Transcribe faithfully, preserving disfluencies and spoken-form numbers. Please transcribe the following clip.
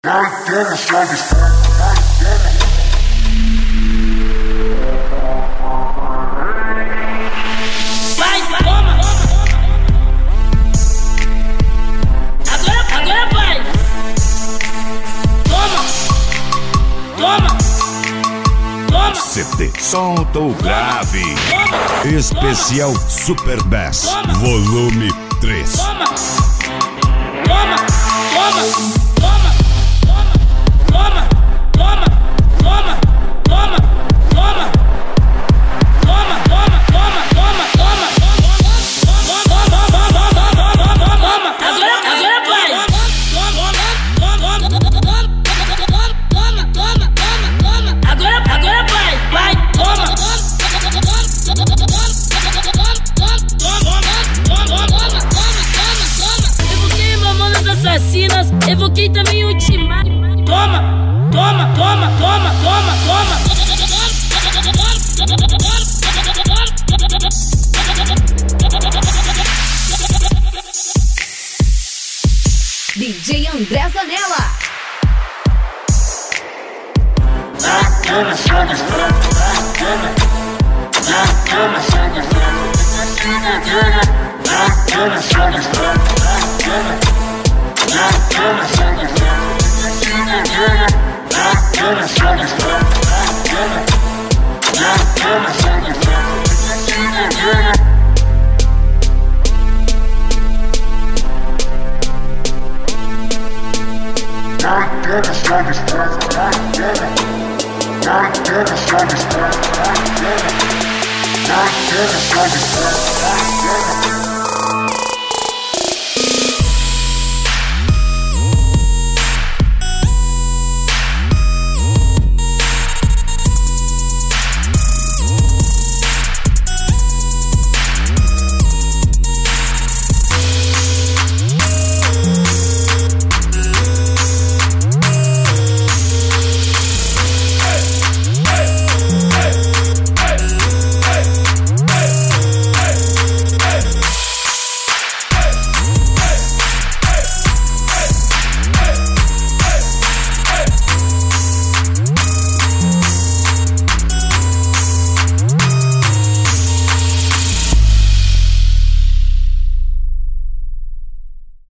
Vai, toma! Agora, agora vai! Toma! Toma! Toma! C D Solta o Grave. Toma! Especial Super Bass, Toma! volume três. Toma! Toma! Toma! Toma! Toma! Toma! Toma! Toma! Toma! Toma! Toma! Toma! Toma! Toma! Toma! Toma! Agora, agora vai! Agora, agora vai! Vai! Toma! Evoquei mamonas assassinas, evoquei também o Timar. Toma, toma, toma, toma, toma, toma. D J André Zanella. Yeah.